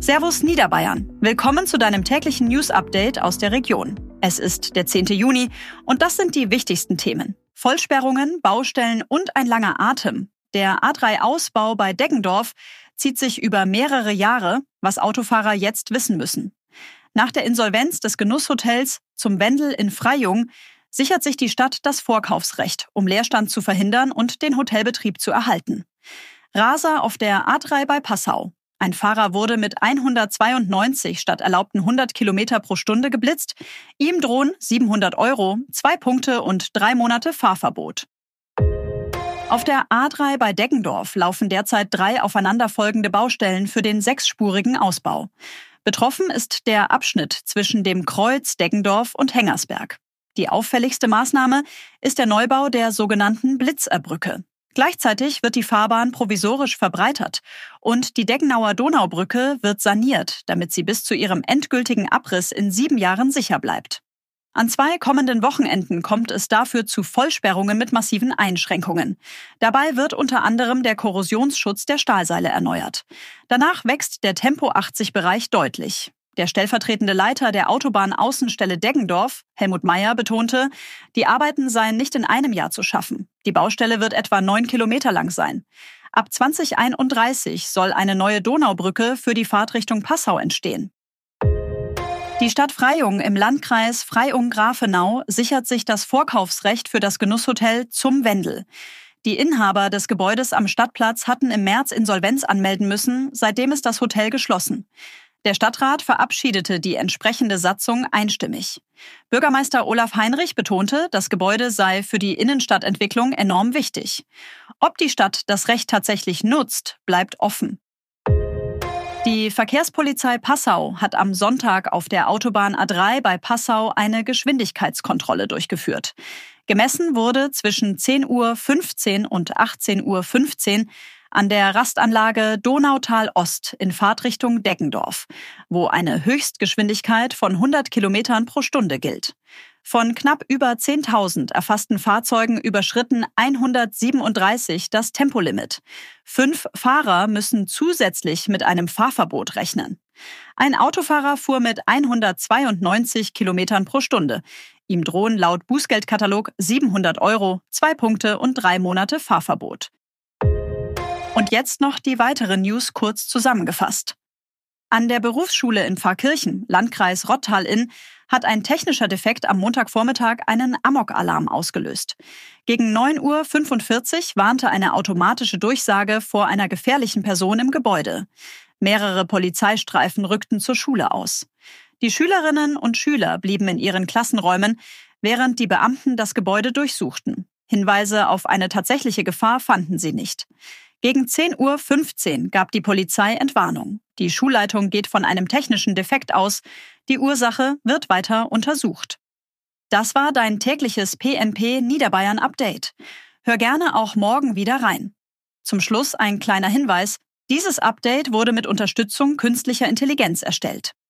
Servus Niederbayern. Willkommen zu deinem täglichen News-Update aus der Region. Es ist der 10. Juni und das sind die wichtigsten Themen. Vollsperrungen, Baustellen und ein langer Atem. Der A3-Ausbau bei Deggendorf zieht sich über mehrere Jahre, was Autofahrer jetzt wissen müssen. Nach der Insolvenz des Genusshotels zum Wendel in Freyung sichert sich die Stadt das Vorkaufsrecht, um Leerstand zu verhindern und den Hotelbetrieb zu erhalten. Raser auf der A3 bei Passau. Ein Fahrer wurde mit 192 statt erlaubten 100 Kilometer pro Stunde geblitzt. Ihm drohen 700 €, 2 Punkte und 3 Monate Fahrverbot. Auf der A3 bei Deggendorf laufen derzeit 3 aufeinanderfolgende Baustellen für den 6-spurigen Ausbau. Betroffen ist der Abschnitt zwischen dem Kreuz Deggendorf und Hengersberg. Die auffälligste Maßnahme ist der Neubau der sogenannten Blitzerbrücke. Gleichzeitig wird die Fahrbahn provisorisch verbreitert und die Deggenauer Donaubrücke wird saniert, damit sie bis zu ihrem endgültigen Abriss in 7 Jahren sicher bleibt. An 2 kommenden Wochenenden kommt es dafür zu Vollsperrungen mit massiven Einschränkungen. Dabei wird unter anderem der Korrosionsschutz der Stahlseile erneuert. Danach wächst der Tempo-80-Bereich deutlich. Der stellvertretende Leiter der Autobahnaußenstelle Deggendorf, Helmut Meyer, betonte, die Arbeiten seien nicht in einem Jahr zu schaffen. Die Baustelle wird etwa 9 Kilometer lang sein. Ab 2031 soll eine neue Donaubrücke für die Fahrtrichtung Passau entstehen. Die Stadt Freyung im Landkreis Freyung-Grafenau sichert sich das Vorkaufsrecht für das Genusshotel zum Wendel. Die Inhaber des Gebäudes am Stadtplatz hatten im März Insolvenz anmelden müssen, seitdem ist das Hotel geschlossen. Der Stadtrat verabschiedete die entsprechende Satzung einstimmig. Bürgermeister Olaf Heinrich betonte, das Gebäude sei für die Innenstadtentwicklung enorm wichtig. Ob die Stadt das Recht tatsächlich nutzt, bleibt offen. Die Verkehrspolizei Passau hat am Sonntag auf der Autobahn A3 bei Passau eine Geschwindigkeitskontrolle durchgeführt. Gemessen wurde zwischen 10:15 Uhr und 18:15 Uhr an der Rastanlage Donautal Ost in Fahrtrichtung Deggendorf, wo eine Höchstgeschwindigkeit von 100 Kilometern pro Stunde gilt. Von knapp über 10.000 erfassten Fahrzeugen überschritten 137 das Tempolimit. 5 Fahrer müssen zusätzlich mit einem Fahrverbot rechnen. Ein Autofahrer fuhr mit 192 Kilometern pro Stunde. Ihm drohen laut Bußgeldkatalog 700 €, 2 Punkte und 3 Monate Fahrverbot. Und jetzt noch die weiteren News kurz zusammengefasst. An der Berufsschule in Pfarrkirchen, Landkreis Rottal-Inn, hat ein technischer Defekt am Montagvormittag einen Amok-Alarm ausgelöst. Gegen 9:45 Uhr warnte eine automatische Durchsage vor einer gefährlichen Person im Gebäude. Mehrere Polizeistreifen rückten zur Schule aus. Die Schülerinnen und Schüler blieben in ihren Klassenräumen, während die Beamten das Gebäude durchsuchten. Hinweise auf eine tatsächliche Gefahr fanden sie nicht. Gegen 10:15 Uhr gab die Polizei Entwarnung. Die Schulleitung geht von einem technischen Defekt aus. Die Ursache wird weiter untersucht. Das war dein tägliches PNP Niederbayern Update. Hör gerne auch morgen wieder rein. Zum Schluss ein kleiner Hinweis. Dieses Update wurde mit Unterstützung künstlicher Intelligenz erstellt.